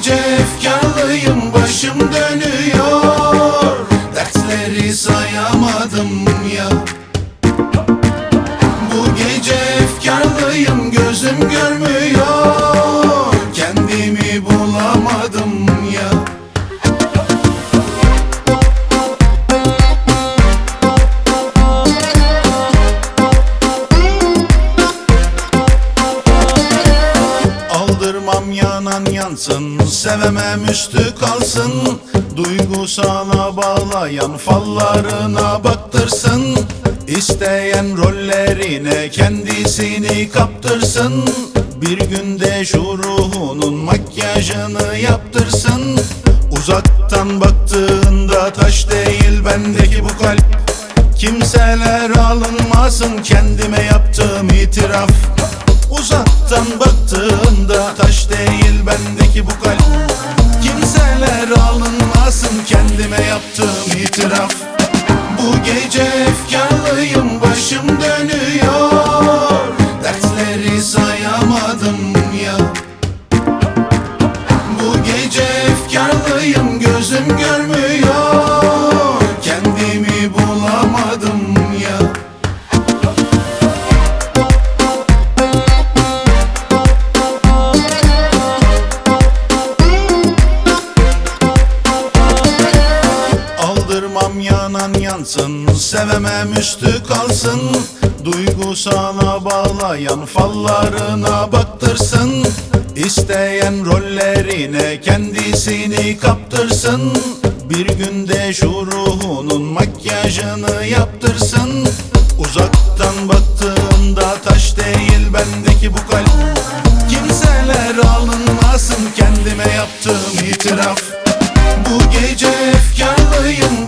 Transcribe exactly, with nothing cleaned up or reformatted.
gece efkarlıyım, başım dönüyor, dertleri sayamadım ya. Bu gece efkarlıyım, gözüm görmüyor, kendimi bulamadım ya. Aldırmam yanan yansın, sevemem üstü kalsın, duygusala bağlayan fallarına baktırsın. İsteyen rollerine kendisini kaptırsın, bir günde şu ruhunun makyajını yaptırsın. Uzaktan baktığında taş değil bendeki bu kalp, kimseler alınmasın kendime yaptığım itiraf. Uzaktan baktığında taş değil bendeki bu kalp, kimseler alınmasın kendime yaptığım itiraf. Bu gece efkarlıyım, başım dönüyor, dertleri sayamadım ya. Bu gece efkarlıyım, gözüm görmüyor, kendimi bulamadım ya. Aldırmam yanan yansın, sevemem üstü kalsın, duygusala bağlayan fallarına baktırsın. İsteyen rollerine kendisini kaptırsın, bir günde şu ruhunun makyajını yaptırsın. Uzaktan baktığında taş değil bendeki bu kalp, kimseler alınmasın kendime yaptığım itiraf. Bu gece efkarlıyım,